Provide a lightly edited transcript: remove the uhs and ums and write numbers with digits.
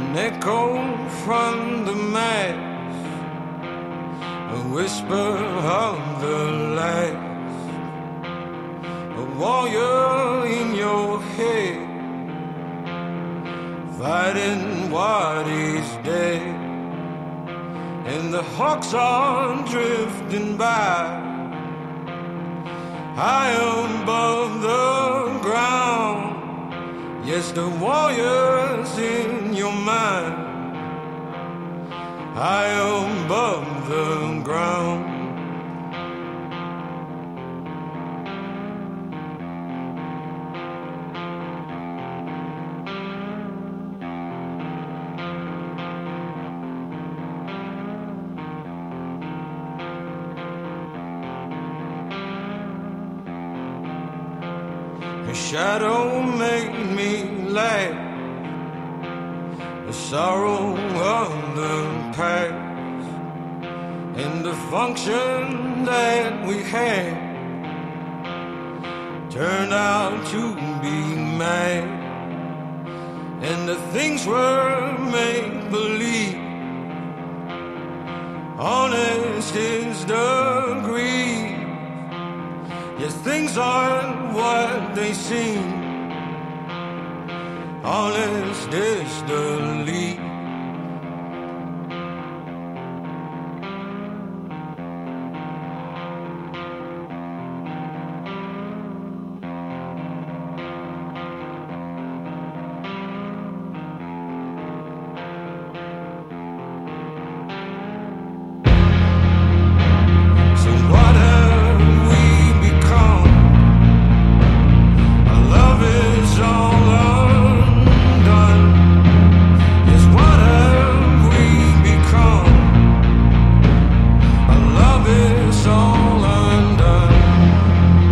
An echo from the mass, a whisper of the last, a warrior in your head, fighting what is dead. And the hawks are drifting by, high above the ground. Yes, the warrior's in your mind, high above the ground. A shadow made me laugh, the sorrow of the past, and the function that we had turned out to be mad. And the things were make-believe, honest is the grief. Yes, things aren't what they seem, honest is the lead.